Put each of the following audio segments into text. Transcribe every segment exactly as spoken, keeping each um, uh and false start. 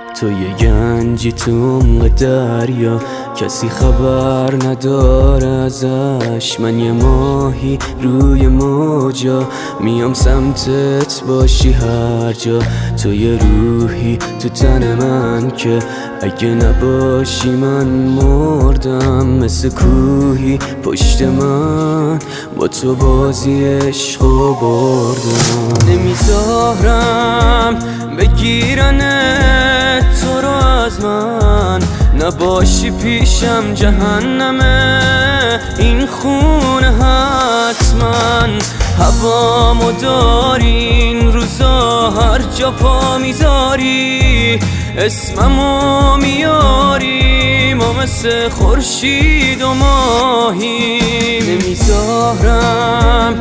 تو یه گنجی تو عمق دریا، کسی خبر نداره ازش. من یه ماهی روی موجا، میام سمتت باشی هر جا. تو یه روحی تو تن من که اگه نباشی من مردم. مثل کوهی پشت من با تو بازی عشقو بردم. نمیذارم بگیرنه تو رو از من، نباشی پیشم جهنمه این خونه حتما. هوامو داری این روزا، هر جا پا میذاری اسممو میاری. ما مثل خورشید و ماهی، نمیذارم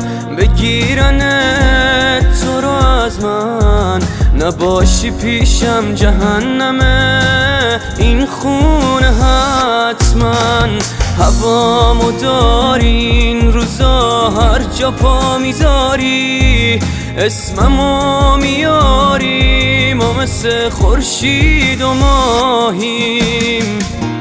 بگیرنه تو رو از من، نباشی پیشم جهنمه این خونه حتما. هوامو داری این روزا، هر جا پا میذاری اسممو میاری. ما مثل خورشید و ماهیم.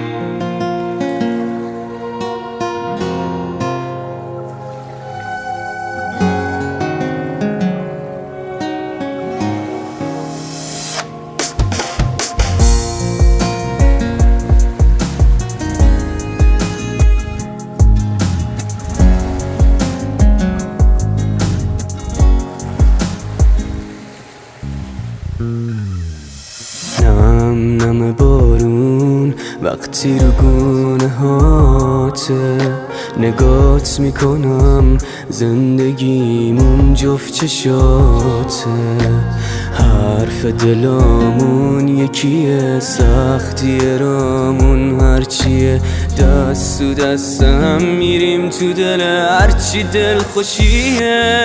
نم نم بارون وقتی رو گونه هاته، نگات میکنم زندگیمون جفت چشاته. حرف دلامون یکیه، سختی رامون هرچیه. دست تو دستم میریم تو دل هرچی دل خوشیه.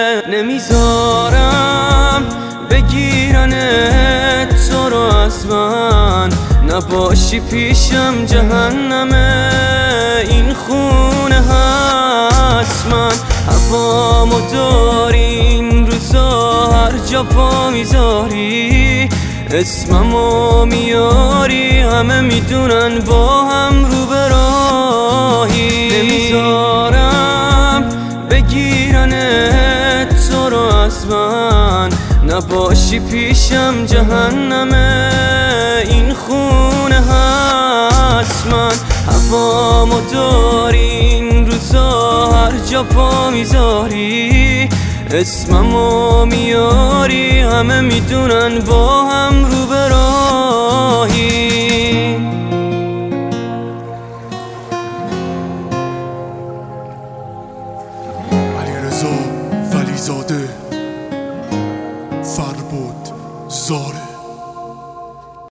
نمیذارم بگیرنه تو رو از من، نباشی پیشم جهنمه این خونه حتما. هوامو داری این روزا، هر جا پا میذاری اسممو میاری. همه میدونن با هم رو به راهی، نمیذارم بگیرنه تو رو از من، نباشی پیشم جهنمه این خونه حتما. هوامو داری این روزا، هر جا پا میذاری اسممو میاری. همه میدونن با هم رو به راهی. علیرضا ولیزاده، فربود زاره.